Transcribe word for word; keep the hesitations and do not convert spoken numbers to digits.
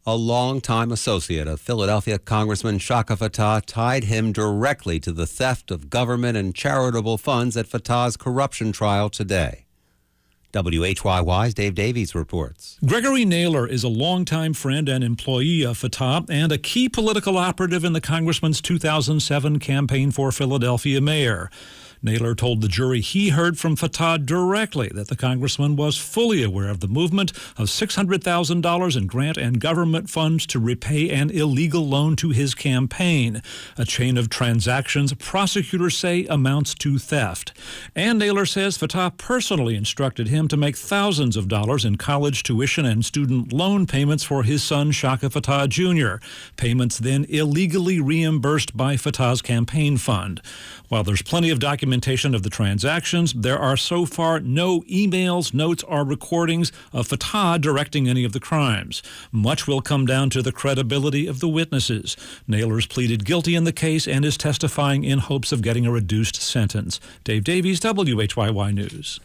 A longtime associate of Philadelphia Congressman Shaka Fattah tied him directly to the theft of government and charitable funds at Fattah's corruption trial today. W H Y Y's Dave Davies reports. Gregory Naylor is a longtime friend and employee of Fattah and a key political operative in the congressman's two thousand seven campaign for Philadelphia mayor. Naylor told the jury he heard from Fattah directly that the congressman was fully aware of the movement of six hundred thousand dollars in grant and government funds to repay an illegal loan to his campaign, a chain of transactions prosecutors say amounts to theft. And Naylor says Fattah personally instructed him to make thousands of dollars in college tuition and student loan payments for his son Shaka Fattah Junior, payments then illegally reimbursed by Fattah's campaign fund. While there's plenty of documentation of the transactions, there are so far no emails, notes, or recordings of Fattah directing any of the crimes. Much will come down to the credibility of the witnesses. Naylor's pleaded guilty in the case and is testifying in hopes of getting a reduced sentence. Dave Davies, W H Y Y News.